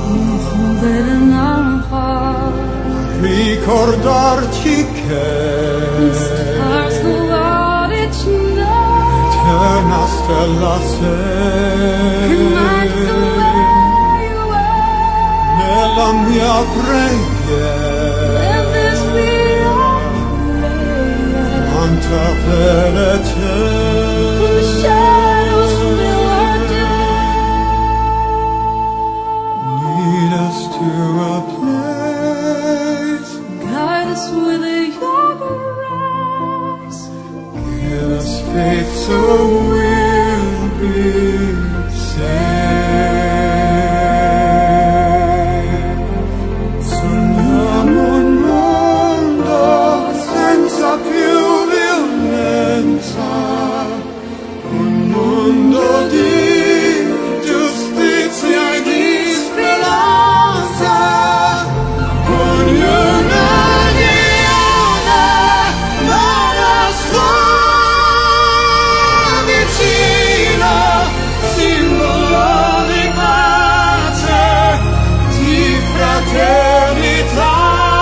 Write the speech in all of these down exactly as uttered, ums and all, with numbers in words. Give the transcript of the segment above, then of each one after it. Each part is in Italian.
ricordarci che eterna stella sei nella mia preghiera, quanta fede lead us to a place, guide us with your grace, give us faith so we'll be saved. Sogniamo un mondo senza più violenza, un mondo di giustizia e di speranza, con un'unione alla sua vicina, simbolo di pace, di fraternità.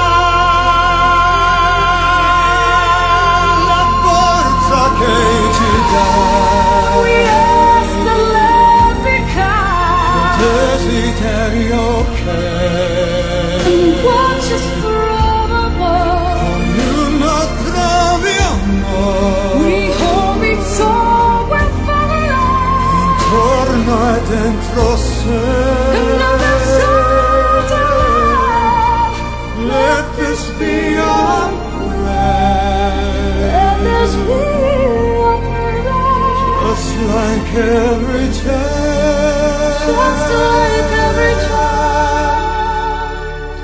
La forza che ci dà we ask the Lord because desiderio che watch us from above. ognuno trovi amore We hope it's all will follow. intorno e dentro sé. Another soul to love. Let this be our prayer, Let this be our prayer. just like every child. Just like every child.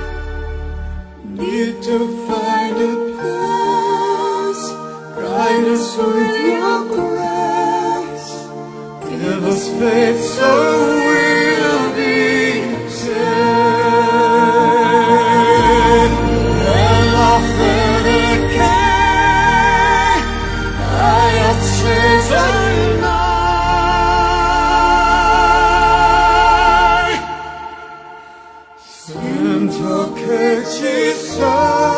Need to find a place, guide us with your grace, give us faith so we'll be saved. Nella fede che hai acceso in noi, sento che ci sei.